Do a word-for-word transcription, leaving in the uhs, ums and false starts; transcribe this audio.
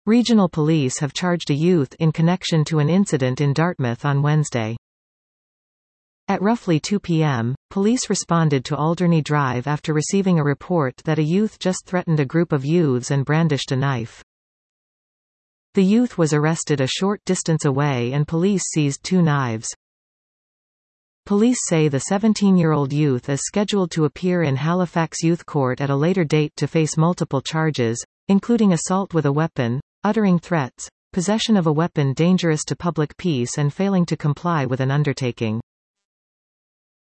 Regional police have charged a youth in connection to an incident in Dartmouth on Wednesday. At roughly two p m, police responded to Alderney Drive after receiving a report that a youth just threatened a group of youths and brandished a knife. The youth was arrested a short distance away and police seized two knives. Police say the seventeen-year-old youth is scheduled to appear in Halifax Youth Court at a later date to face multiple charges, including assault with a weapon, uttering threats, possession of a weapon dangerous to public peace and failing to comply with an undertaking.